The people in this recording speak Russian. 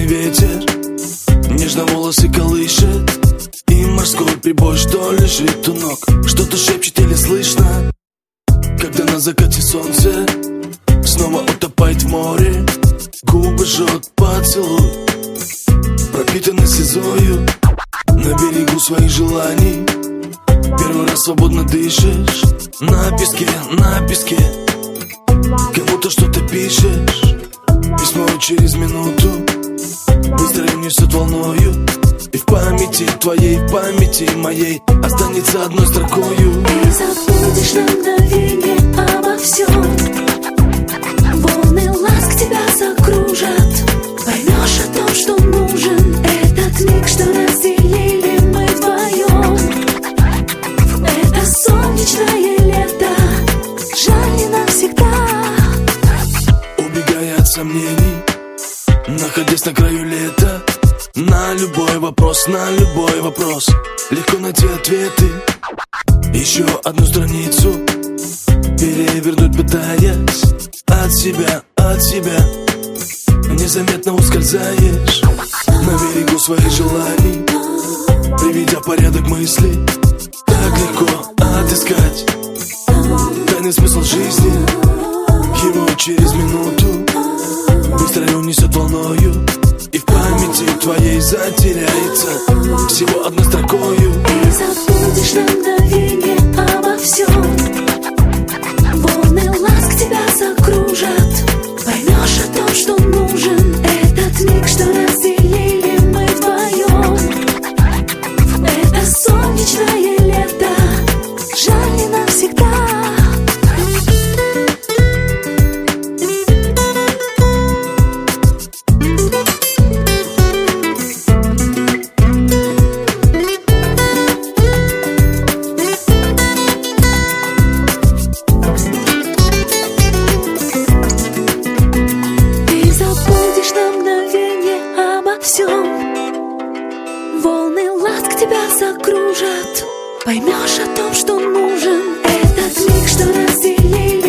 Прохладный ветер нежно волосы колышет, и морской прибой, что лежит у ног, что-то шепчет или слышно. Когда на закате солнце снова утопает в море, губы жжет поцелуй, пропитанный слезою. На берегу своих желаний первый раз свободно дышишь. На песке кому-то что-то пишешь. Письмо через минуту быстро несет волною, и в памяти твоей, в памяти моей останется одной строкою. Ты забудешь на мгновение обо всем, волны ласк тебя закружат. Поймешь о том, что нужен этот миг, что разделили мы вдвоем. Это солнечное лето, жаль не навсегда. Убегая от сомнений, находясь на краю лета, на любой вопрос легко найти ответы. Еще одну страницу перевернуть пытаясь, от себя незаметно ускользаешь. На берегу своих желаний, приведя в порядок мысли, так легко отыскать тайный смысл жизни. Его через минуту быстро унесет волною, и в памяти твоей затеряется всего одной строкою. Ты забудешь на мгновение обо всем, волны ласк тебя закружат. Поймешь о том, что нужен этот миг, что разделили мы вдвоем. Это солнечное лето, жаль не навсегда. Волны ласк тебя закружат. Поймешь о том, что нужен этот миг, что разделили